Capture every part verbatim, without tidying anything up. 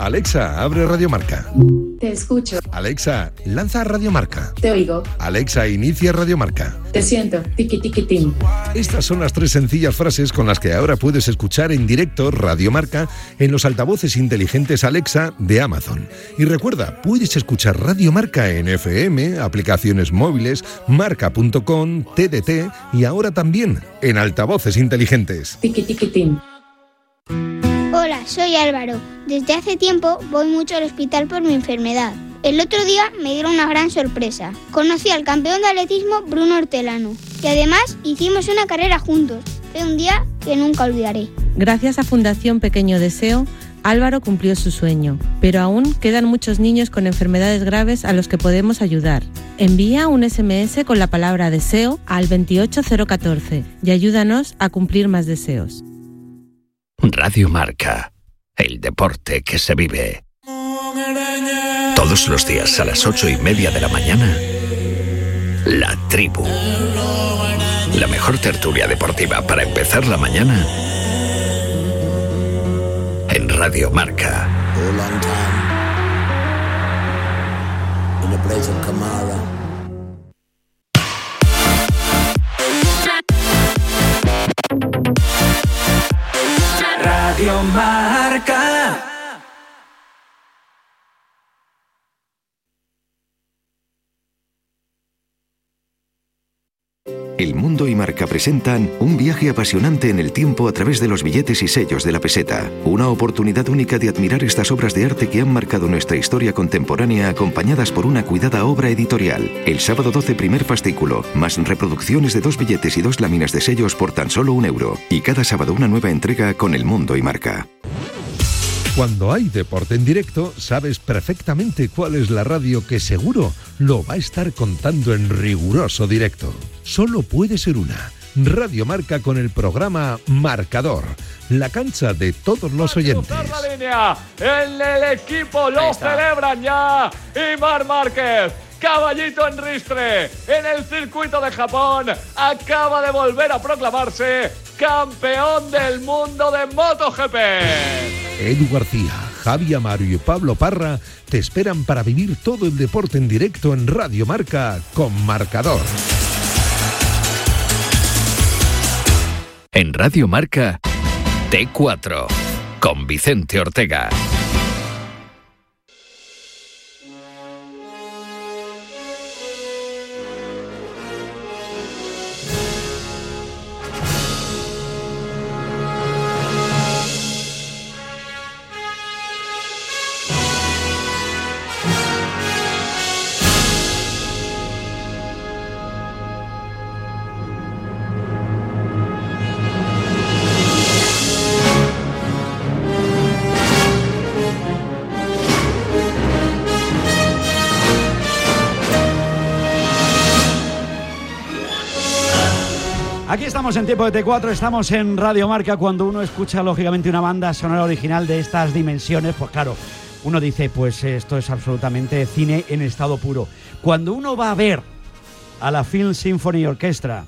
Alexa, abre Radio Marca. Te escucho. Alexa, lanza Radio Marca. Te oigo. Alexa, inicia Radio Marca. Te siento. Tiki tiki tim. Estas son las tres sencillas frases con las que ahora puedes escuchar en directo Radio Marca en los altavoces inteligentes Alexa de Amazon. Y recuerda, puedes escuchar Radio Marca en F M, aplicaciones móviles, marca punto com, T D T y ahora también en altavoces inteligentes. Tiki tiki tim. Hola, soy Álvaro. Desde hace tiempo voy mucho al hospital por mi enfermedad. El otro día me dieron una gran sorpresa. Conocí al campeón de atletismo Bruno Hortelano y además hicimos una carrera juntos. Fue un día que nunca olvidaré. Gracias a Fundación Pequeño Deseo, Álvaro cumplió su sueño, pero aún quedan muchos niños con enfermedades graves a los que podemos ayudar. Envía un ese eme ese con la palabra deseo al veintiocho cero catorce y ayúdanos a cumplir más deseos. Radio Marca, el deporte que se vive. Todos los días a las ocho y media de la mañana, La Tribu. La mejor tertulia deportiva para empezar la mañana en Radio Marca. Radio Marca. El Mundo y Marca presentan un viaje apasionante en el tiempo a través de los billetes y sellos de la peseta. Una oportunidad única de admirar estas obras de arte que han marcado nuestra historia contemporánea, acompañadas por una cuidada obra editorial. El sábado doce, primer fascículo, más reproducciones de dos billetes y dos láminas de sellos por tan solo un euro. Y cada sábado una nueva entrega con El Mundo y Marca. Cuando hay deporte en directo, sabes perfectamente cuál es la radio que seguro lo va a estar contando en riguroso directo. Solo puede ser una. Radio Marca con el programa Marcador, la cancha de todos los oyentes. La línea, en el equipo lo celebran ya. Y Marc Márquez, caballito en ristre, en el circuito de Japón, acaba de volver a proclamarse campeón del mundo de MotoGP. Edu García, Javi Amaro y Pablo Parra te esperan para vivir todo el deporte en directo en Radio Marca con Marcador. En Radio Marca, T cuatro, con Vicente Ortega. Aquí estamos en tiempo de T cuatro, estamos en Radio Marca. Cuando uno escucha lógicamente una banda sonora original de estas dimensiones, pues claro, uno dice, pues esto es absolutamente cine en estado puro. Cuando uno va a ver a la Film Symphony Orchestra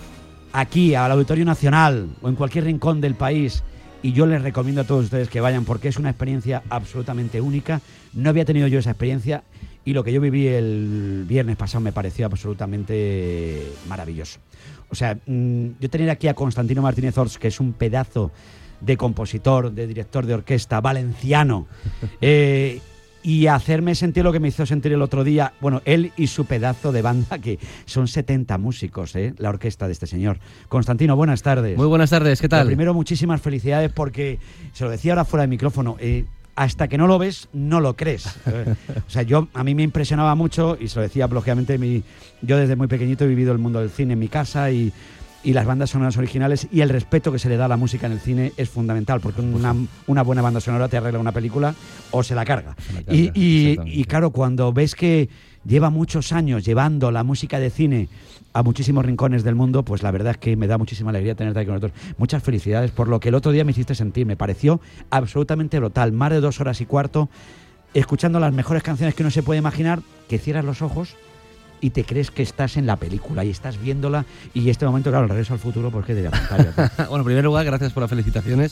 aquí, al Auditorio Nacional o en cualquier rincón del país, y yo les recomiendo a todos ustedes que vayan porque es una experiencia absolutamente única. No había tenido yo esa experiencia y lo que yo viví el viernes pasado me pareció absolutamente maravilloso. O sea, yo tener aquí a Constantino Martínez Ors, que es un pedazo de compositor, de director de orquesta, valenciano, eh, y hacerme sentir lo que me hizo sentir el otro día, bueno, él y su pedazo de banda, que son setenta músicos, ¿eh? La orquesta de este señor. Constantino, buenas tardes. Muy buenas tardes, ¿qué tal? Lo primero, muchísimas felicidades porque, se lo decía ahora fuera de micrófono, eh, hasta que no lo ves, no lo crees. O sea, yo a mí me impresionaba mucho, y se lo decía, lógicamente, mi, yo desde muy pequeñito he vivido el mundo del cine en mi casa y, y las bandas sonoras originales, y el respeto que se le da a la música en el cine es fundamental, porque una, una buena banda sonora te arregla una película o se la carga. Se la carga y, y, y claro, cuando ves que lleva muchos años llevando la música de cine a muchísimos rincones del mundo, pues la verdad es que me da muchísima alegría tenerte aquí con nosotros. Muchas felicidades por lo que el otro día me hiciste sentir. Me pareció absolutamente brutal. Más de dos horas y cuarto escuchando las mejores canciones que uno se puede imaginar, que cierras los ojos y te crees que estás en la película y estás viéndola. Y este momento, claro, el regreso al futuro, ¿por qué de la pantalla? Bueno, en primer lugar, gracias por las felicitaciones.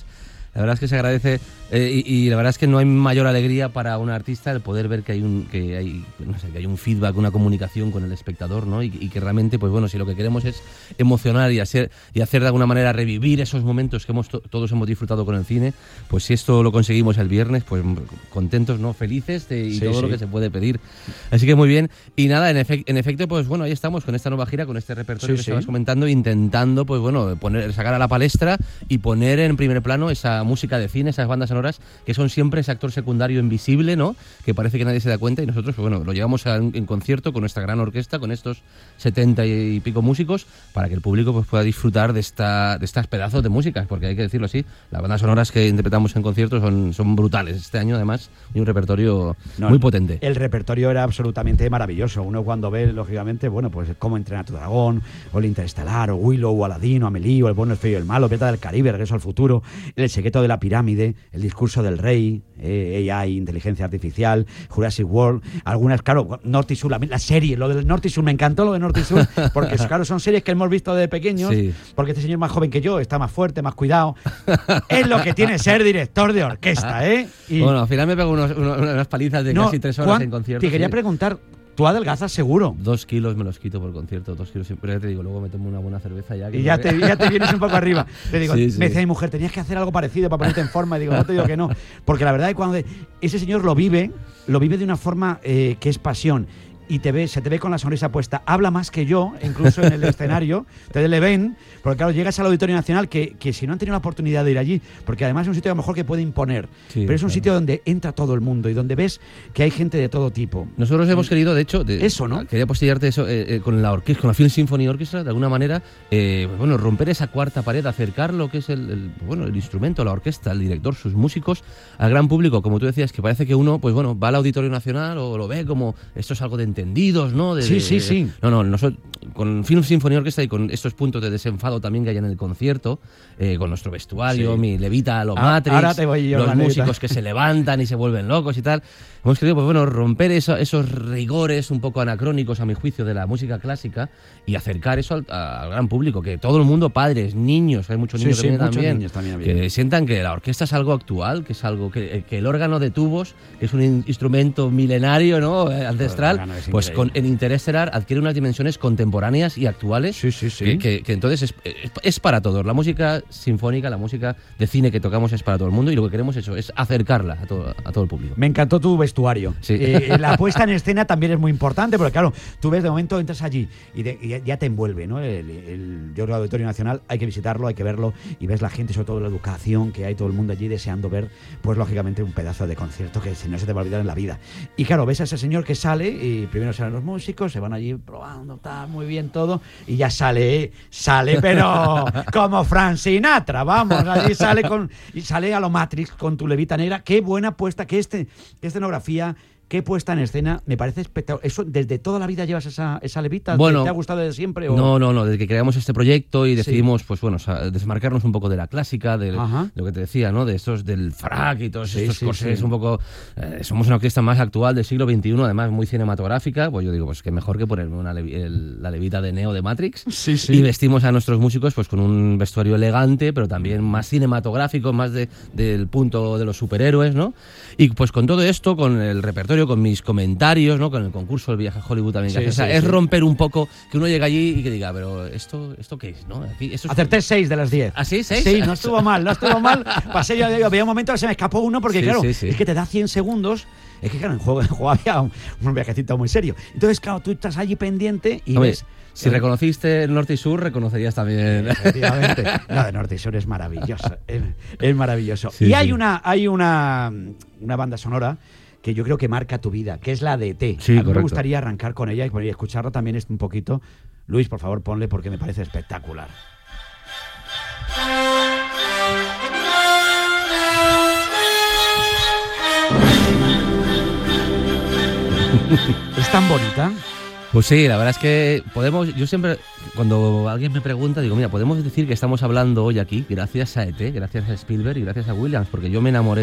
La verdad es que se agradece eh, y, y la verdad es que no hay mayor alegría para un artista el poder ver que hay un que hay no sé, que hay un feedback, una comunicación con el espectador, ¿no? Y, y que realmente, pues bueno, si lo que queremos es emocionar y hacer y hacer de alguna manera revivir esos momentos que hemos to- todos hemos disfrutado con el cine, pues si esto lo conseguimos el viernes, pues contentos, ¿no? Felices de, y Sí, todo sí. lo que se puede pedir. Así que muy bien. Y nada, en, efec- en efecto, pues bueno, ahí estamos con esta nueva gira, con este repertorio Sí, que sí. estabas comentando, intentando, pues bueno, poner, sacar a la palestra y poner en primer plano esa música de cine, esas bandas sonoras que son siempre ese actor secundario invisible, ¿no? Que parece que nadie se da cuenta y nosotros, pues bueno, lo llevamos a, en concierto con nuestra gran orquesta, con estos setenta y pico músicos, para que el público pues pueda disfrutar de esta de estas pedazos de músicas, porque hay que decirlo así, las bandas sonoras que interpretamos en conciertos son, son brutales. Este año, además, hay un repertorio No, muy potente. El repertorio era absolutamente maravilloso. Uno cuando ve, lógicamente, bueno, pues Cómo entrenar a tu dragón, o El Interestelar, o Willow, o Aladino, Amelie, o El bueno, el feo y el malo, Pirata del Caribe, Regreso al futuro, El secreto de la pirámide, El discurso del rey, eh, A I, inteligencia artificial, Jurassic World, algunas, claro, Norte y Sur, la, la serie, lo del Norte y Sur, me encantó lo de Norte y Sur, porque claro, son series que hemos visto desde pequeños, Sí. porque este señor es más joven que yo, está más fuerte, más cuidado. Es lo que tiene ser director de orquesta, ¿eh? Y Bueno, al final me pego unos- unos- unas palizas de no, casi tres horas Juan, en concierto. Te quería sí. preguntar, ¿tú adelgazas seguro? Dos kilos me los quito por concierto, dos kilos. Pero ya te digo, luego me tomo una buena cerveza ya. que Y ya me- te, ya te vienes un poco arriba. Te digo, Sí, sí. me dice mi mujer, tenías que hacer algo parecido para ponerte en forma. Y digo, no te digo que no. Porque la verdad es que cuando ese señor lo vive, lo vive de una forma eh, que es pasión. Y te ve, se te ve con la sonrisa puesta. Habla más que yo, incluso en el escenario. Te le ven, porque claro, llegas al Auditorio Nacional, que, que si no han tenido la oportunidad de ir allí, porque además es un sitio a lo mejor que puede imponer, Sí, pero es un claro. sitio donde entra todo el mundo y donde ves que hay gente de todo tipo. Nosotros hemos querido, de hecho, de- Eso, ¿no? Quería postillarte eso eh, eh, con la orquesta, con la Film Symphony Orchestra, de alguna manera, eh, pues bueno, romper esa cuarta pared, acercar lo que es el, el, bueno, el instrumento, la orquesta, el director, sus músicos, al gran público, como tú decías, que parece que uno, pues bueno, va al Auditorio Nacional o lo ve como esto es algo de entendidos, ¿no? De, Sí, de- sí, sí. No, no, nosotros, con Film Symphony Orchestra y con estos puntos de desenfado también que hay en el concierto, eh, con nuestro vestuario, Sí. mi levita, los Ah, Matrix, ahora te voy yo los con la músicos levita. que se levantan y se vuelven locos y tal. Hemos querido, pues bueno, romper eso- esos rigores un poco anacrónicos, a mi juicio, de la música clásica y acercar eso al, al gran público, que todo el mundo, padres, niños, hay muchos Sí, niños sí, también, muchos también, niños también había. que sientan que la orquesta es algo actual, que es algo que, que el órgano de tubos, que es un in- instrumento milenario, ¿no? Eh, ancestral, órgano es pues con, increíble. en Interestelar adquiere unas dimensiones contemporáneas y actuales. Sí, sí, sí. Que, que- que entonces es, es, es para todos. La música sinfónica, la música de cine que tocamos es para todo el mundo y lo que queremos eso es acercarla a todo, a todo el público. Me encantó tu vestuario. Sí. Eh, la puesta en escena también es muy importante, porque claro, tú ves, de momento entras allí y, de- y ya- ya te envuelve, ¿no? El, el, yo creo que el Auditorio Nacional hay que visitarlo, hay que verlo y ves la gente, sobre todo la educación, que hay todo el mundo allí deseando ver, pues lógicamente un pedazo de concierto que si no se te va a olvidar en la vida. Y claro, ves a ese señor que sale y primero salen los músicos, se van allí probando, tal, muy bien todo, y ya sale, sale, pero como Frank Sinatra, vamos, allí sale con, y sale a lo Matrix con tu levita negra. Qué buena puesta, qué, este, qué escenografía, qué puesta en escena, me parece espectacular. ¿Eso desde toda la vida llevas esa, esa levita? Bueno, ¿Te ha gustado desde siempre? O? No, no, no, desde que creamos este proyecto y Sí. decidimos, pues bueno, o sea, desmarcarnos un poco de la clásica, de Ajá. lo que te decía, ¿no? De estos, del frac y todos Sí, estos sí, corsés sí. un poco... eh, somos una orquesta más actual del siglo veintiuno, además muy cinematográfica, pues yo digo, pues que mejor que ponerme una levi- el- la levita de Neo de Matrix. Sí, sí. Y vestimos a nuestros músicos pues con un vestuario elegante, pero también más cinematográfico, más de, del punto de los superhéroes, ¿no? Y pues con todo esto, con el repertorio, con mis comentarios, ¿no? Con el concurso El Viaje a Hollywood también. que Sí, hace. O sea, sí, es sí. romper un poco, que uno llega allí y que diga, pero ¿esto, esto qué es? ¿No? Aquí, esto es- Acerté seis de las diez. ¿Ah, sí? ¿Seis? Sí, no estuvo mal, no estuvo mal. Pasé yo, digo, había un momento que se me escapó uno porque, Sí, claro, sí, sí. es que te da cien segundos. Es que, claro, en juego, en juego había un, un viajecito muy serio. Entonces, claro, tú estás allí pendiente y Hombre, ves... si reconociste el norte y sur, reconocerías también. Efectivamente. No, de Norte y Sur es maravilloso. Es, es maravilloso. Sí, y hay sí. una, hay una, una banda sonora que yo creo que marca tu vida, que es la de E T. Sí, A mí me correcto. gustaría arrancar con ella y poner- y escucharla también un poquito. Luis, por favor, ponle porque me parece espectacular. Es tan bonita. Pues sí, la verdad es que podemos, yo siempre, cuando alguien me pregunta, digo, mira, podemos decir que estamos hablando hoy aquí gracias a E T, gracias a Spielberg y gracias a Williams, porque yo me enamoré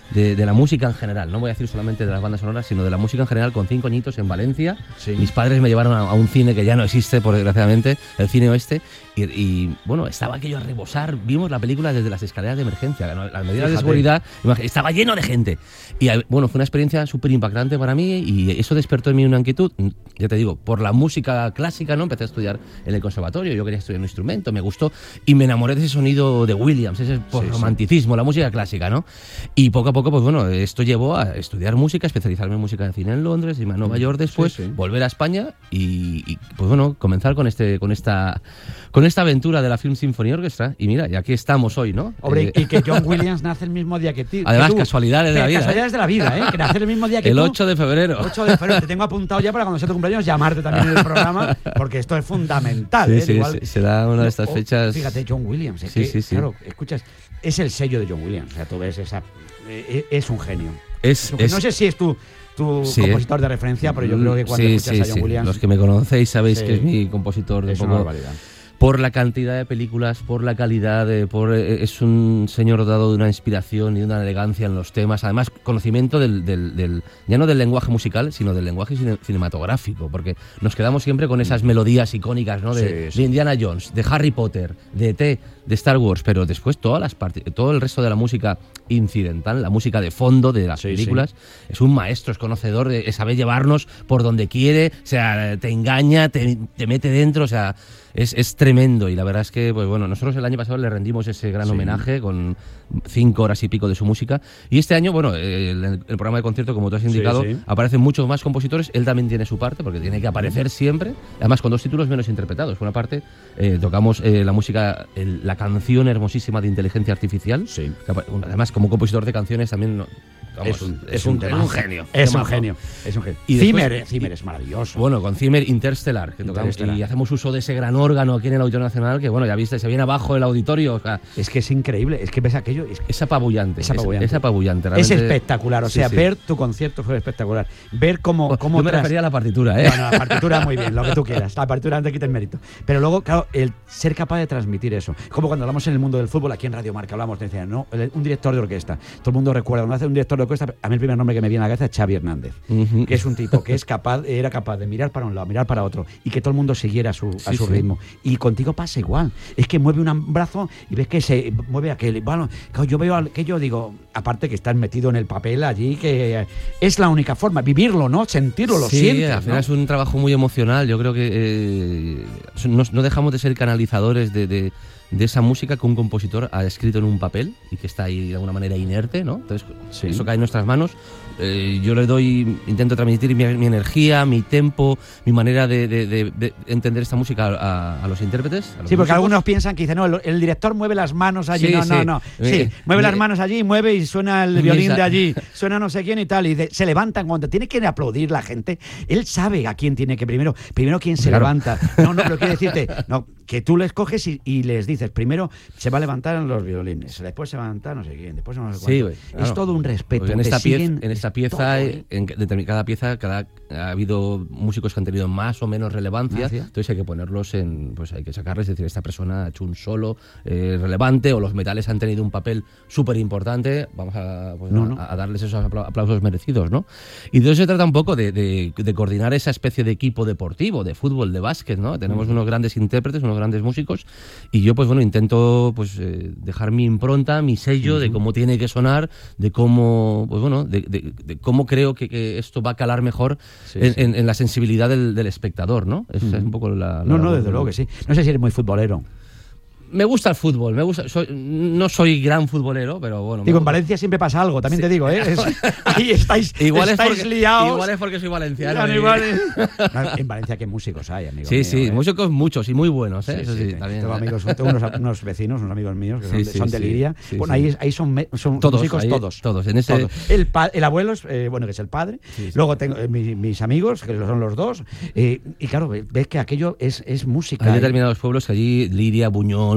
de, de la música en general. No voy a decir solamente de las bandas sonoras, sino de la música en general, con cinco añitos en Valencia. Sí. Mis padres me llevaron a, a un cine que ya no existe, por desgraciadamente, el Cine Oeste, y, y bueno, estaba aquello a rebosar. Vimos la película desde las escaleras de emergencia, ¿no? Las medidas Fíjate. de seguridad, estaba lleno de gente. Y bueno, fue una experiencia súper impactante para mí y eso despertó en mí una inquietud, ya te digo, por la música clásica, ¿no? Empecé a estudiar en el conservatorio, yo quería estudiar un instrumento, me gustó y me enamoré de ese sonido de Williams, ese sí, romanticismo, sí. la música clásica, ¿no? Y poco a poco, pues bueno, esto llevó a estudiar música, especializarme en música de cine en Londres, irme a Nueva York después, sí, sí. volver a España y, y pues bueno, comenzar con este, con esta, con esta aventura de la Film Symphony Orchestra. Y mira, y aquí estamos hoy, ¿no? Hombre, eh, y que John Williams nace el mismo día que ti. Además, que tú. casualidades de la vida. Casualidades ¿eh? de la vida, ¿eh? Que nace el mismo día que el tú. El ocho de febrero. ocho de febrero. Te tengo apuntado ya para cuando sea tu cumpleaños llamarte también en el programa, porque esto es fundamental. Sí, ¿eh? sí, Igual, sí, será una de estas o, fechas. Fíjate, John Williams. Es sí, que, sí, sí. Claro, escuchas, es el sello de John Williams. O sea, tú ves esa. Eh, es un genio. Es, es, no sé si es tu. Tu sí, compositor de referencia, pero yo creo que cuando sí, escuchas sí, a John sí. Williams... Los que me conocéis sabéis sí, que es mi compositor de es poco... una barbaridad. Por la cantidad de películas, por la calidad, de, por es un señor dado de una inspiración y de una elegancia en los temas. Además, conocimiento del, del, del ya no del lenguaje musical, sino del lenguaje cine, cinematográfico, porque nos quedamos siempre con esas melodías icónicas, ¿no? De, sí, sí. de Indiana Jones, de Harry Potter, de E T, de Star Wars, pero después todas las part- todo el resto de la música incidental, la música de fondo de las sí, películas, sí. es un maestro, es conocedor, de, sabe llevarnos por donde quiere, o sea, te engaña, te, te mete dentro, o sea... Es, es tremendo y la verdad es que, pues bueno, nosotros el año pasado le rendimos ese gran sí. homenaje con cinco horas y pico de su música y este año, bueno, el, el programa de concierto, como tú has indicado, sí, sí. aparecen muchos más compositores, él también tiene su parte porque tiene que aparecer siempre, además con dos títulos menos interpretados. Por una parte, eh, tocamos eh, la música, el, la canción hermosísima de Inteligencia Artificial, sí. que, además como compositor de canciones también... No, Vamos, es, un, es, es, un, un, es un genio. Es un genio. Es un genio. Y Zimmer, después, Zimmer es maravilloso. Bueno, con Zimmer Interstellar, que tocamos Interstellar. Y hacemos uso de ese gran órgano aquí en el Auditorio Nacional, que bueno, ya viste, se viene abajo el auditorio. O sea, es que es increíble, es que ves aquello. Es, es apabullante. Es apabullante. Es, es apabullante. Es espectacular, o sea, sí, sí. ver tu concierto fue espectacular. Ver cómo. Pues, cómo yo me tras... refería a la partitura, ¿eh? Bueno, la partitura muy bien, lo que tú quieras. La partitura no te quita el mérito. Pero luego, claro, el ser capaz de transmitir eso. Como cuando hablamos en el mundo del fútbol, aquí en Radio Marca hablamos, te decían, no, un director de orquesta. Todo el mundo recuerda, cuando hace un director de orquesta, a mí el primer nombre que me viene a la cabeza es Xavi Hernández, uh-huh. que es un tipo que es capaz, era capaz de mirar para un lado, mirar para otro y que todo el mundo siguiera a su, sí, a su sí. ritmo. Y contigo pasa igual. Es que mueve un brazo y ves que se mueve aquel. Bueno, yo veo aquello, digo, aparte que estás metido en el papel allí, que es la única forma, vivirlo, ¿no? Sentirlo, lo sí, sientes. Al final ¿no? es un trabajo muy emocional. Yo creo que eh, no, no dejamos de ser canalizadores de, de, de esa música que un compositor ha escrito en un papel y que está ahí de alguna manera inerte, ¿no? Entonces, sí. eso cae en nuestras manos. Eh, yo le doy, intento transmitir mi, mi energía, mi tempo, mi manera de, de, de, de entender esta música a, a los intérpretes. A los sí, porque músicos. Algunos piensan que dicen, no, el, el director mueve las manos allí. Sí, no, sí. no, no. Sí, eh, mueve eh, las manos allí, mueve y suena el violín de allí, suena no sé quién y tal. Y de, se levantan cuando tiene que aplaudir la gente. Él sabe a quién tiene que primero, primero quién se claro. levanta. No, no, pero quiero decirte, no, que tú les coges y, y les dices, primero se va a levantar en los violines, después se va a levantar no sé quién, después no sé cuánto. Sí, güey, claro. Es todo un respeto. Porque en esta pieza, siguen, en esta pieza todo, en, en cada pieza cada, ha habido músicos que han tenido más o menos relevancia, ¿Gracias? entonces hay que ponerlos en, pues hay que sacarles, es decir, esta persona ha hecho un solo eh, relevante o los metales han tenido un papel súper importante, vamos a, pues, no, no. a, a darles esos aplausos merecidos, ¿no? Y de eso se trata un poco de, de, de coordinar esa especie de equipo deportivo, de fútbol, de básquet, ¿no? Tenemos uh-huh. unos grandes intérpretes, unos grandes músicos y yo pues bueno, intento pues eh, dejar mi impronta, mi sello uh-huh. de cómo tiene que sonar, de cómo, pues bueno, de, de, de cómo creo que, que esto va a calar mejor sí, en, sí. En, en la sensibilidad del, del espectador, ¿no? Esa uh-huh. es un poco la... la no, no, desde luego que sí. No sé si eres muy futbolero. Me gusta el fútbol, me gusta, soy, no soy gran futbolero, pero bueno. Digo, en Valencia siempre pasa algo, también sí. te digo, ¿eh? Es, ahí estáis, igual estáis es porque, liados. Igual es porque soy valenciano. Y... Igual es... no, en Valencia qué músicos hay, amigo Sí, mío, sí, ¿eh? músicos muchos y muy buenos, ¿eh? Sí, Eso sí, sí, también. Tengo, amigos, tengo unos, unos vecinos, unos amigos míos que son, sí, sí, son de sí, Liria. Sí, bueno, sí. ahí, ahí son, me, son todos, músicos ahí, todos. Todos, en ese... Todos. El, pa, el abuelo, es, eh, bueno, que es el padre. Sí, sí. Luego tengo eh, mi, mis amigos, que son los dos. Eh, y claro, ves que aquello es, es música. Hay determinados pueblos que allí, Liria, Buñol,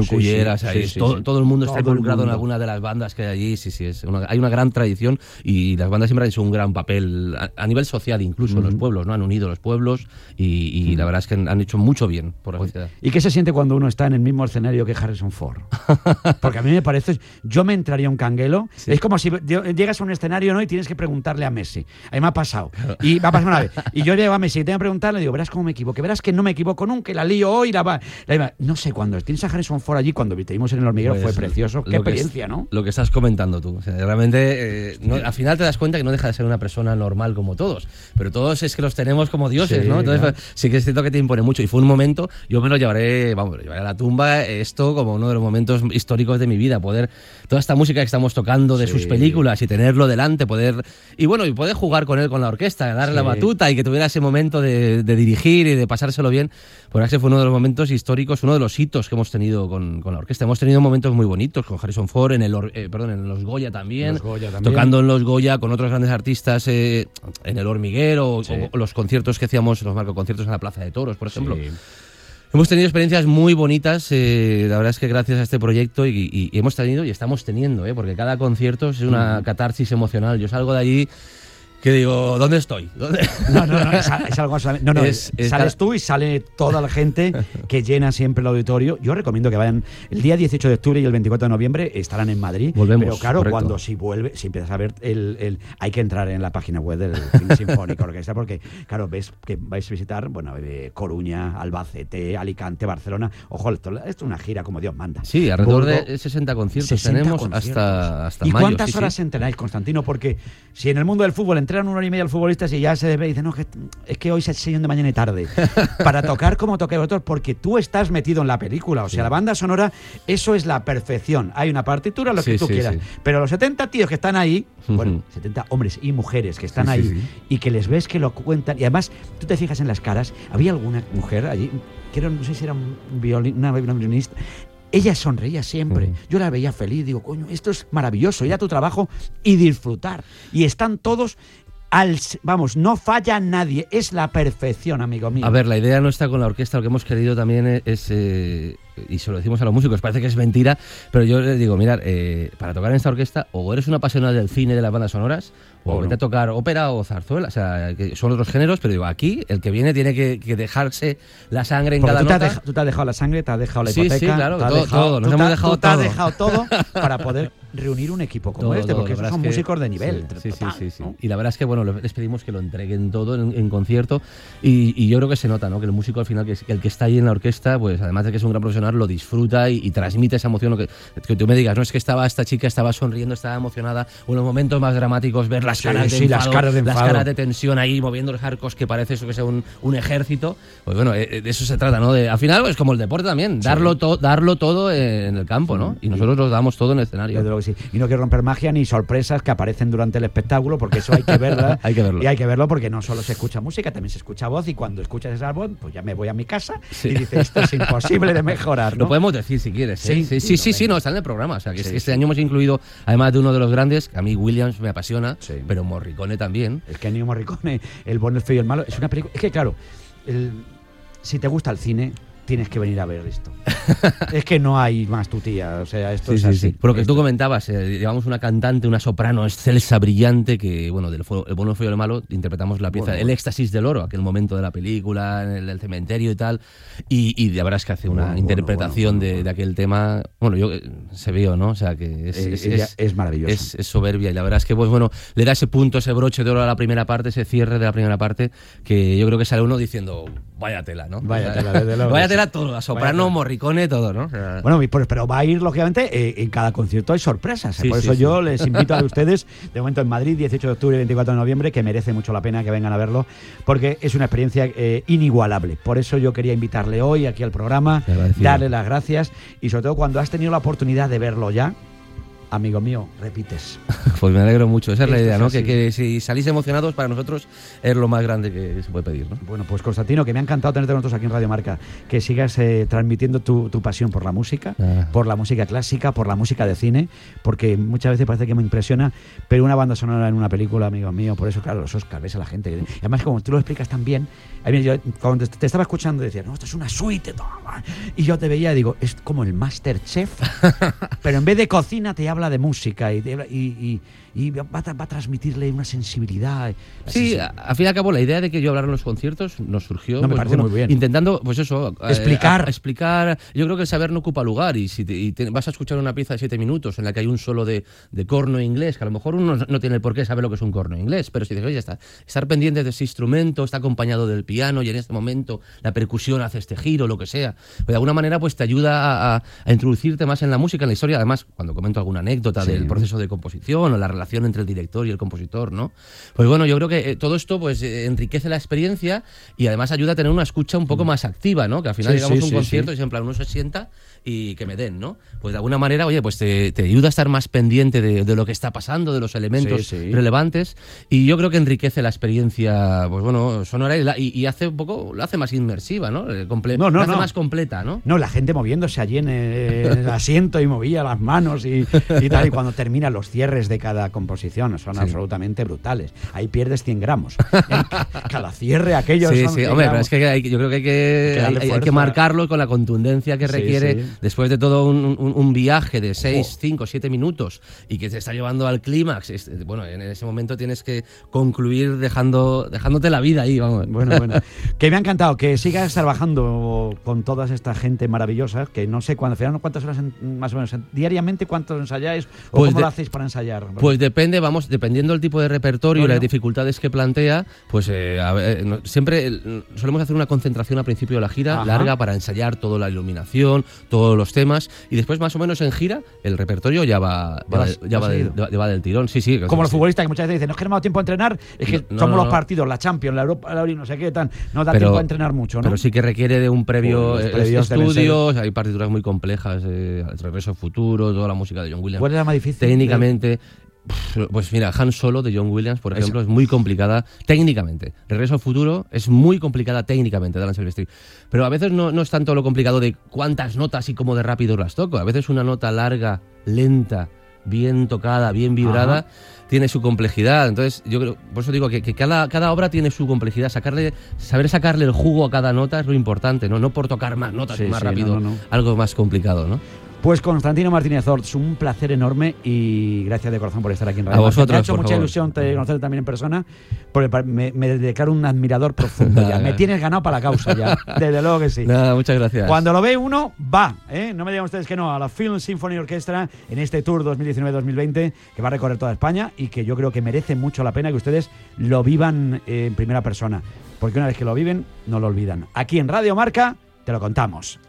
con sí, Cullera, sí, o sea, sí, es sí, todo, sí. todo el mundo está Todo el involucrado en mundo. alguna de las bandas que hay allí, sí, sí, es una- hay una gran tradición y las bandas siempre han hecho un gran papel a, a nivel social, incluso Ujú. en los pueblos, ¿no? Han unido los pueblos y, y la verdad es que han hecho mucho bien por la sociedad. ¿Y qué se siente cuando uno está en el mismo escenario que Harrison Ford? Porque a mí me parece, yo me entraría un canguelo. Sí. Es como si llegas a un escenario, ¿no? Y tienes que preguntarle a Messi. A mí me ha pasado. Y me ha pasado una vez. Y yo llego a Messi y tengo que preguntarle, digo, verás cómo me equivoqué, verás que no me equivoco nunca, y la lío hoy, la va. la- no sé, cuando tienes a Harrison Ford allí, cuando te vimos en el hormiguero, Pues, fue precioso. Qué lo que es- experiencia, ¿no? Lo que estás comentando tú. O sea, realmente, eh, no- al final te das cuenta que no deja de ser una persona normal como todos. Pero todos es que los tenemos como dioses, Sí, ¿no? Entonces, claro. pues, sí que es cierto que te impone mucho. Y fue un momento, yo me lo llevaré, vamos, lo llevaré a la tumba, esto como uno de los momentos históricos de mi vida. Poder, toda esta música que estamos tocando de Sí. sus películas y tenerlo delante, poder. Y bueno, y poder jugar con él, con la orquesta, darle Sí. la batuta y que tuviera ese momento de, de dirigir y de pasárselo bien. Por eso fue uno de los momentos históricos, uno de los hitos que hemos tenido con, con la orquesta. Hemos tenido momentos muy bonitos con Harrison Ford, en el or- eh, perdón, en los Goya también, Los Goya también. tocando en los Goya con otros grandes artistas eh, en el Hormiguero, o- Sí. o, los conciertos que hacíamos, los marcoconciertos en la Plaza de Toros, por ejemplo. Sí. Hemos tenido experiencias muy bonitas, eh, la verdad es que gracias a este proyecto y, y- y hemos tenido y estamos teniendo, eh, porque cada concierto es una catarsis emocional. Yo salgo de allí que digo, ¿dónde estoy? ¿Dónde? No, no, no, es, es algo absolutamente- No, no, Es- es sales cada- tú y sale toda la gente que llena siempre el auditorio. Yo recomiendo que vayan el día dieciocho de octubre y el veinticuatro de noviembre estarán en Madrid. Volvemos, Pero claro, correcto. cuando si vuelve, si empiezas a ver el, el- hay que entrar en la página web del Cine Sinfónico Orquesta, porque claro, ves que vais a visitar, bueno, eh, Coruña, Albacete, Alicante, Barcelona. Ojo, esto, esto es una gira como Dios manda. Sí, alrededor Burgos, de sesenta conciertos sesenta tenemos conciertos. hasta, hasta ¿Y mayo. cuántas sí, horas sí. entrenáis, Constantino? Porque si en el mundo del fútbol entrenan una hora y media al futbolista y ya se debe, y dice, no, que, es que hoy se sesión de mañana y tarde. Para tocar como toqué vosotros, porque tú estás metido en la película. O sea, Sí. la banda sonora, eso es la perfección. Hay una partitura, lo que Sí, tú sí, quieras. sí. Pero los setenta tíos que están ahí, bueno, Ujú. setenta hombres y mujeres que están Sí, sí, ahí sí. y que les ves que lo cuentan. Y además, tú te fijas en las caras. Había alguna mujer allí, que era, no sé si era un violin, una, una violinista. Ella sonreía siempre. Ujú. Yo la veía feliz. Digo, coño, esto es maravilloso. Ir a tu trabajo y disfrutar. Y están todos al... Vamos, no falla nadie. Es la perfección, amigo mío. A ver, la idea no está con la orquesta, lo que hemos querido también es, eh, y se lo decimos a los músicos, parece que es mentira, pero yo les digo, mirad, eh, para tocar en esta orquesta, o eres un apasionado del cine, de las bandas sonoras, o O vete no. a tocar ópera o zarzuela, o sea, que son otros géneros, pero digo, aquí el que viene tiene que, que dejarse la sangre en Porque cada tú te, has nota. deja- tú te has dejado la sangre, te has dejado la Sí, hipoteca. sí, claro, te has todo, dejado, todo, nos tú hemos te- dejado tú te has todo. dejado todo para poder reunir un equipo como Todo, este, todo, porque la esos verdad son es que- músicos de nivel. Sí, sí, total, sí, sí. ¿no? Y la verdad es que bueno, les pedimos que lo entreguen todo en, en concierto y, y yo creo que se nota, ¿no? Que el músico al final, que es- el que está ahí en la orquesta, pues además de que es un gran profesional, lo disfruta y, y transmite esa emoción. Lo que, que tú me digas, no es que estaba esta chica, estaba sonriendo, estaba emocionada, o en los momentos más dramáticos ver las Sí, caras de sí, las enfado, caras de enfado. caras de tensión ahí moviendo los arcos que parece eso que sea un, un ejército. Pues bueno, eh, de eso se trata, ¿no? De, al final es como el deporte también, darlo, to- darlo todo en el campo, ¿no? Y nosotros lo damos todo en el escenario. Desde luego que sí. Y no quiero romper magia ni sorpresas que aparecen durante el espectáculo, porque eso hay que verla. Hay que verlo. Y hay que verlo porque no solo se escucha música, también se escucha voz. Y cuando escuchas esa voz, pues ya me voy a mi casa Sí. y dices, esto es imposible de mejorar, ¿no? Lo podemos decir si quieres. ¿eh? Sí, Sí, sí, sí, sí, no, sí, venga. no, está en el programa. O sea, que es Sí, que este sí. año hemos incluido, además de uno de los grandes, que a mí Williams me apasiona, Sí. pero Morricone también. Es que Ennio Morricone, El bueno, el feo y el malo, es una película. Es que, claro, el- si te gusta el cine, tienes que venir a ver esto. Es que no hay más tu tía. O sea, esto Sí, es sí, así. sí. Por lo que Esto- tú comentabas, eh, llevamos una cantante, una soprano excelsa, brillante, que, bueno, del fu- El bueno, el feo y el malo, interpretamos la pieza Bueno, El éxtasis del oro, aquel momento de la película, en el, el cementerio y tal, y, y la verdad es que hace una Bueno, interpretación bueno, bueno, de, bueno. de aquel tema, bueno, yo eh, se vio, ¿no? O sea, que es, Eh, es- ella es- es maravillosa. Es, es soberbia y la verdad es que, pues bueno, le da ese punto, ese broche de oro a la primera parte, ese cierre de la primera parte, que yo creo que sale uno diciendo, vaya tela, ¿no? Vaya O sea, tela, desde luego, vaya sí. tela todo, a soprano, tela. Morricone, todo, ¿no? O sea, Bueno, y por- pero va a ir, lógicamente, eh, en cada concierto hay sorpresas. Sí, por sí, eso sí. yo les invito a ustedes, de momento en Madrid, dieciocho de octubre y veinticuatro de noviembre, que merece mucho la pena que vengan a verlo, porque es una experiencia eh, inigualable. Por eso yo quería invitarle hoy aquí al programa, Agradecido. darle las gracias, y sobre todo cuando has tenido la oportunidad de verlo ya, amigo mío, repites. Pues me alegro mucho, esa es la Esto idea, es ¿no? así. Que, que si salís emocionados, para nosotros es lo más grande que se puede pedir, ¿no? Bueno, pues Constantino, que me ha encantado tenerte con nosotros aquí en Radio Marca, que sigas eh, transmitiendo tu, tu pasión por la música, Ah. por la música clásica, por la música de cine, porque muchas veces parece que me impresiona, pero una banda sonora en una película, amigo mío, por eso, claro, los Oscars, ves a la gente. Y además, como tú lo explicas tan bien, a mí, yo, cuando te, te estaba escuchando decía, no, esto es una suite, toma. Y yo te veía y digo, es como el Masterchef, pero en vez de cocina te habla de música y, te habla- y, y, y va, a, va a transmitirle una sensibilidad. La Sí, sensi- a- al fin y al cabo la idea de que yo hablara en los conciertos nos surgió No, me pues, parece muy bien. intentando, pues eso, eh, Explicar. a- a explicar. Yo creo que el saber no ocupa lugar y si te, y te- vas a escuchar una pieza de siete minutos en la que hay un solo de, de corno inglés, que a lo mejor uno no tiene por qué saber lo que es un corno inglés, pero si dices, oye, ya está, estar pendiente de ese instrumento, está acompañado del piano y en este momento la percusión hace este giro, lo que sea, pues de alguna manera pues te ayuda a, a- a introducirte más en la música, en la historia. Además, cuando comento alguna anécdota Sí. del proceso de composición o la relación entre el director y el compositor, ¿no? Pues bueno, yo creo que eh, todo esto pues eh, enriquece la experiencia y además ayuda a tener una escucha un poco más activa, ¿no? Que al final Sí, llegamos sí, a un sí, concierto sí. y en plan uno se sienta y que me den, ¿no? Pues de alguna manera, oye, pues te, te ayuda a estar más pendiente de, de lo que está pasando, de los elementos Sí, sí. relevantes y yo creo que enriquece la experiencia, pues bueno, sonora y, la- y- y hace un poco, lo hace más inmersiva, ¿no? Eh, comple- No, no, la hace no. más completa, ¿no? No, la gente moviéndose allí en el, en el asiento y movía las manos y, y tal. Y cuando terminan los cierres de cada composición son Sí. absolutamente brutales. Ahí pierdes cien gramos. En ca- cada cierre aquello Sí, son sí, cien hombre, pero gramos. es que hay- yo creo que hay que, Hay que hay, darle hay- hay que fuerza. marcarlo con la contundencia que Sí, requiere sí. después de todo un, un- un viaje de seis, Oh. cinco, siete minutos y que te está llevando al clímax. Es- Bueno, en ese momento tienes que concluir dejando, dejándote la vida ahí, vamos. Bueno, bueno. Que me ha encantado que sigas trabajando con toda esta gente maravillosa, que no sé cuándo, al final, cuántas horas en- más o menos, diariamente cuánto ensayáis o Pues cómo de- lo hacéis para ensayar. Pues depende, vamos, dependiendo del tipo de repertorio y Bueno. las dificultades que plantea, pues eh, a ver, eh, no- siempre eh, solemos hacer una concentración al principio de la gira Ajá. larga para ensayar toda la iluminación, todos los temas y después más o menos en gira el repertorio ya va, Ya va, vas- de- ya vas va, del, seguido. ya va del tirón, sí, sí. Como los sí. futbolistas que muchas veces dicen, no es que no me ha dado tiempo a entrenar, es que No, no, somos no, los no. partidos, la Champions, la Europa, la Euro, no sé qué, tan, no da Pero- tiempo a entrenar mucho, ¿no? Pero sí que requiere de un previo Pues los eh, previos deben ser- estudios, hay partituras muy complejas, eh, El Regreso al Futuro, toda la música de John Williams. ¿Cuál es la más difícil? Técnicamente, pf, pues mira, Han Solo de John Williams, por Esa. ejemplo, es muy complicada técnicamente. Regreso al Futuro es muy complicada técnicamente de Alan Silvestri. Pero a veces no, no es tanto lo complicado de cuántas notas y cómo de rápido las toco. A veces una nota larga, lenta, bien tocada, bien vibrada, Ajá. tiene su complejidad. Entonces, yo creo, por eso digo que, que cada, cada obra tiene su complejidad. Sacarle, saber sacarle el jugo a cada nota es lo importante, ¿no? No por tocar más notas Sí, y más sí, rápido, no, no, no. algo más complicado, ¿no? Pues Constantino Martínez Orts, un placer enorme y gracias de corazón por estar aquí en Radio A Marca. vosotros, Me ha hecho por mucha favor. ilusión te- conocerte también en persona, porque pa- me, me declaro un admirador profundo ya. Me tienes ganado para la causa ya, desde luego que sí. Nada, muchas gracias. Cuando lo ve uno, va, ¿eh? No me digan ustedes que no, a la Film Symphony Orchestra en este Tour dos mil diecinueve dos mil veinte que va a recorrer toda España y que yo creo que merece mucho la pena que ustedes lo vivan eh, en primera persona, porque una vez que lo viven, no lo olvidan. Aquí en Radio Marca te lo contamos.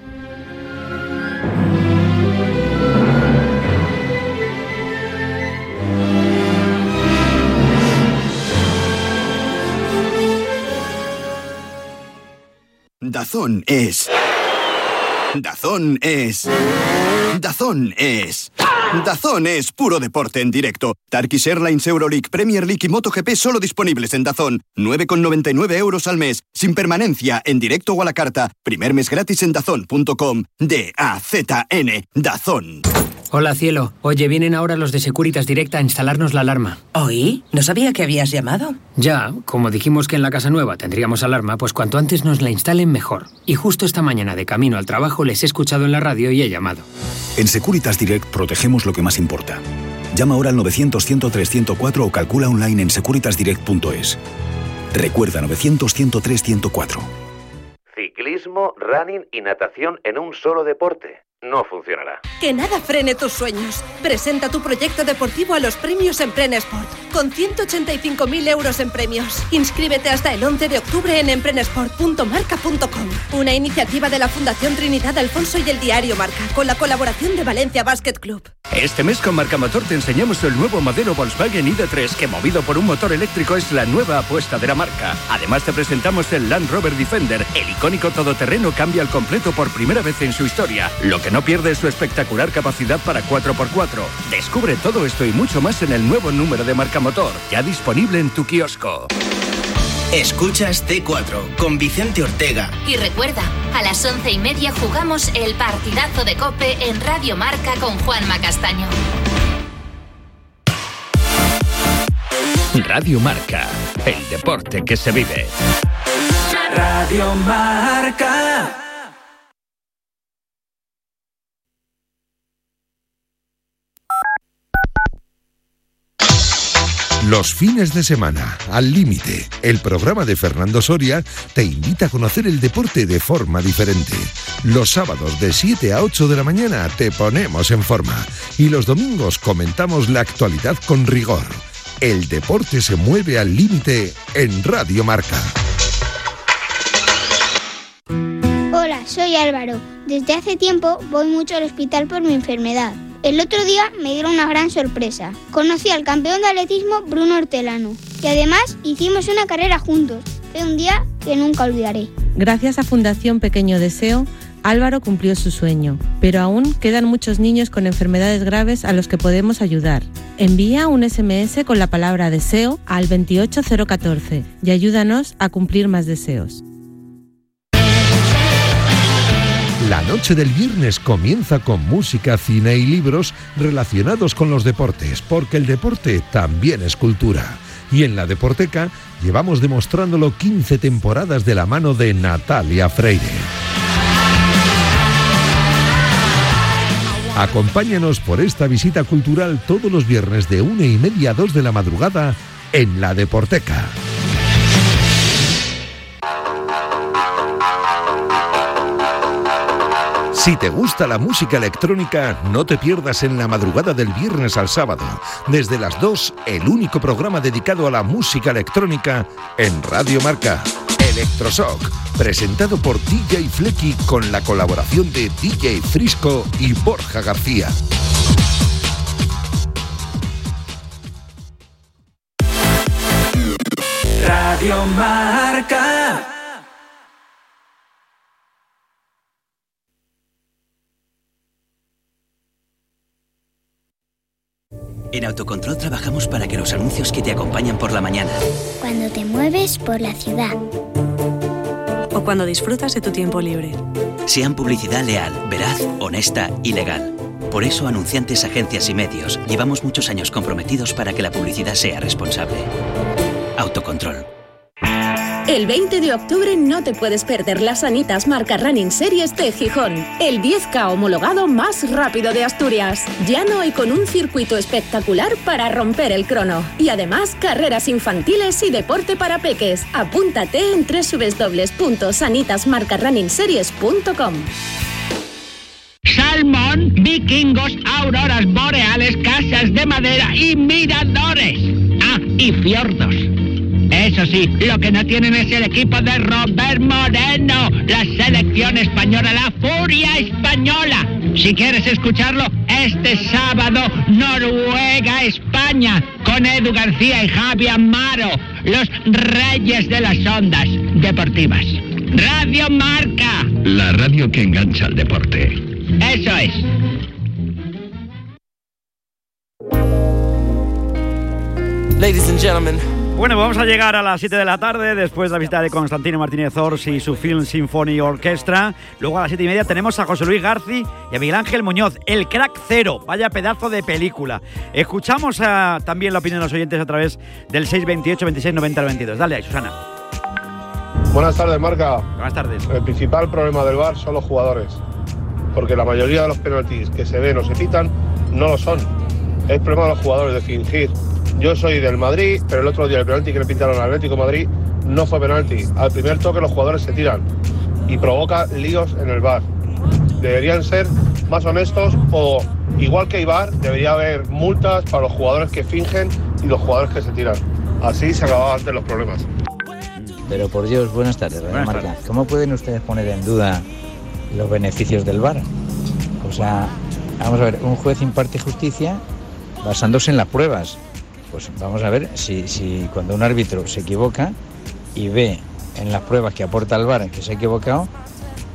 Dazón es. Dazón es. Dazón es. Dazón es puro deporte en directo. Turkish Airlines Euroleague, Premier League y MotoGP solo disponibles en Dazón. nueve con noventa y nueve euros al mes. Sin permanencia, en directo o a la carta. Primer mes gratis en dazón punto com. D A Z N. Dazón. Hola, cielo. Oye, vienen ahora los de Securitas Direct a instalarnos la alarma. ¿Oí? No sabía que habías llamado. Ya, como dijimos que en la casa nueva tendríamos alarma, pues cuanto antes nos la instalen mejor. Y justo esta mañana de camino al trabajo les he escuchado en la radio y he llamado. En Securitas Direct protegemos lo que más importa. Llama ahora al novecientos, ciento tres, ciento cuatro o calcula online en securitas direct punto es. Recuerda novecientos, ciento tres, ciento cuatro. Ciclismo, running y natación en un solo deporte. No funcionará. Que nada frene tus sueños. Presenta tu proyecto deportivo a los premios Empren Sport, con ciento ochenta y cinco mil euros en premios. Inscríbete hasta el once de octubre en emprenesport punto marca punto com. Una iniciativa de la Fundación Trinidad Alfonso y el Diario Marca, con la colaboración de Valencia Basket Club. Este mes con Marca Motor te enseñamos el nuevo modelo Volkswagen I D tres que movido por un motor eléctrico es la nueva apuesta de la marca. Además te presentamos el Land Rover Defender, el icónico todoterreno cambia al completo por primera vez en su historia. Lo que no no pierdes su espectacular capacidad para cuatro por cuatro. Descubre todo esto y mucho más en el nuevo número de Marca Motor, ya disponible en tu kiosco. Escuchas T cuatro con Vicente Ortega. Y recuerda, a las once y media jugamos el partidazo de COPE en Radio Marca con Juanma Castaño. Radio Marca, el deporte que se vive. Radio Marca. Los fines de semana, Al Límite, el programa de Fernando Soria, te invita a conocer el deporte de forma diferente. Los sábados de siete a ocho de la mañana te ponemos en forma y los domingos comentamos la actualidad con rigor. El deporte se mueve al límite en Radio Marca. Hola, soy Álvaro. Desde hace tiempo voy mucho al hospital por mi enfermedad. El otro día me dieron una gran sorpresa. Conocí al campeón de atletismo Bruno Hortelano y además hicimos una carrera juntos. Fue un día que nunca olvidaré. Gracias a Fundación Pequeño Deseo, Álvaro cumplió su sueño, pero aún quedan muchos niños con enfermedades graves a los que podemos ayudar. Envía un ese eme ese con la palabra deseo al veintiocho cero catorce y ayúdanos a cumplir más deseos. La noche del viernes comienza con música, cine y libros relacionados con los deportes, porque el deporte también es cultura. Y en la Deporteca llevamos demostrándolo quince temporadas de la mano de Natalia Freire. Acompáñanos por esta visita cultural todos los viernes de una y media a dos de la madrugada en la Deporteca. Si te gusta la música electrónica, no te pierdas en la madrugada del viernes al sábado, desde las dos, el único programa dedicado a la música electrónica en Radio Marca, Electroshock, presentado por D J Flecky con la colaboración de D J Frisco y Borja García. Radio Marca. En Autocontrol trabajamos para que los anuncios que te acompañan por la mañana, Cuando te mueves por la ciudad, o cuando disfrutas de tu tiempo libre, sean publicidad leal, veraz, honesta y legal. Por eso, anunciantes, agencias y medios, llevamos muchos años comprometidos para que la publicidad sea responsable. Autocontrol. El veinte de octubre no te puedes perder las Sanitas Marca Running Series de Gijón, el diez K homologado más rápido de Asturias, llano y con un circuito espectacular para romper el crono. Y además, carreras infantiles y deporte para peques. Apúntate en doble u doble u doble u punto sanitas marca running series punto com. Salmón, vikingos, auroras boreales, casas de madera y miradores. Ah, y fiordos. Eso sí, lo que no tienen es el equipo de Robert Moreno, la selección española, la furia española. Si quieres escucharlo, este sábado, Noruega-España, con Edu García y Javi Amaro, los reyes de las ondas deportivas. Radio Marca. La radio que engancha al deporte. Eso es. Ladies and gentlemen. Bueno, vamos a llegar a las siete de la tarde, después de la visita de Constantino Martínez Ors y su Film Symphony Orchestra. Luego a las siete y media tenemos a José Luis Garci y a Miguel Ángel Muñoz, El Crack Cero. Vaya pedazo de película. Escuchamos a, también la opinión de los oyentes a través del seis veintiocho veintiséis noventa veintidós. Dale ahí, Susana. Buenas tardes, Marca. Buenas tardes. El principal problema del V A R son los jugadores, porque la mayoría de los penaltis que se ven o se pitan no lo son. Es problema de los jugadores de fingir. Yo soy del Madrid, pero el otro día el penalti que le pintaron al Atlético de Madrid no fue penalti. Al primer toque los jugadores se tiran y provoca líos en el V A R. Deberían ser más honestos o, igual que hay V A R, debería haber multas para los jugadores que fingen y los jugadores que se tiran. Así se acababan antes los problemas. Pero por Dios, buenas tardes, buenas Marca. Tardes. ¿Cómo pueden ustedes poner en duda los beneficios del V A R? O sea, vamos a ver, un juez imparte justicia basándose en las pruebas. Pues vamos a ver si, si cuando un árbitro se equivoca y ve en las pruebas que aporta el V A R que se ha equivocado,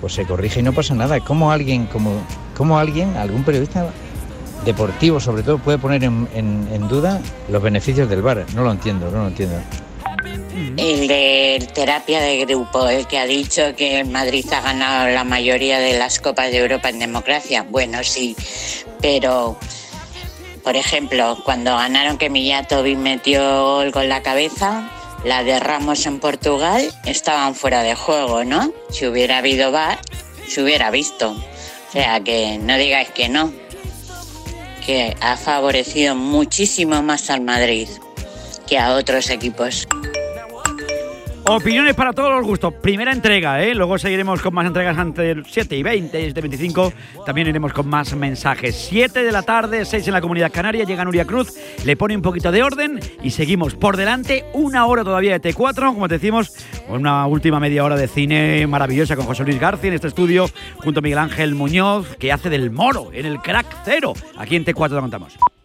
pues se corrige y no pasa nada. ¿Cómo alguien, como, cómo alguien, algún periodista deportivo sobre todo, puede poner en, en, en duda los beneficios del V A R? No lo entiendo, no lo entiendo. El de terapia de grupo, el que ha dicho que el Madrid ha ganado la mayoría de las Copas de Europa en democracia. Bueno, sí, pero, por ejemplo, cuando ganaron que Mijatovic metió gol con la cabeza, la de Ramos en Portugal, estaban fuera de juego, ¿no? Si hubiera habido V A R, se hubiera visto. O sea, que no digáis que no, que ha favorecido muchísimo más al Madrid que a otros equipos. Opiniones para todos los gustos. Primera entrega, ¿eh? Luego seguiremos con más entregas ante siete y veinte, siete y veinticinco. También iremos con más mensajes. siete de la tarde, seis en la Comunidad Canaria. Llega Nuria Cruz, le pone un poquito de orden y seguimos por delante. Una hora todavía de T cuatro, como te decimos, una última media hora de cine maravillosa con José Luis García en este estudio, junto a Miguel Ángel Muñoz, que hace del Moro en el Crack Cero. Aquí en T cuatro te contamos.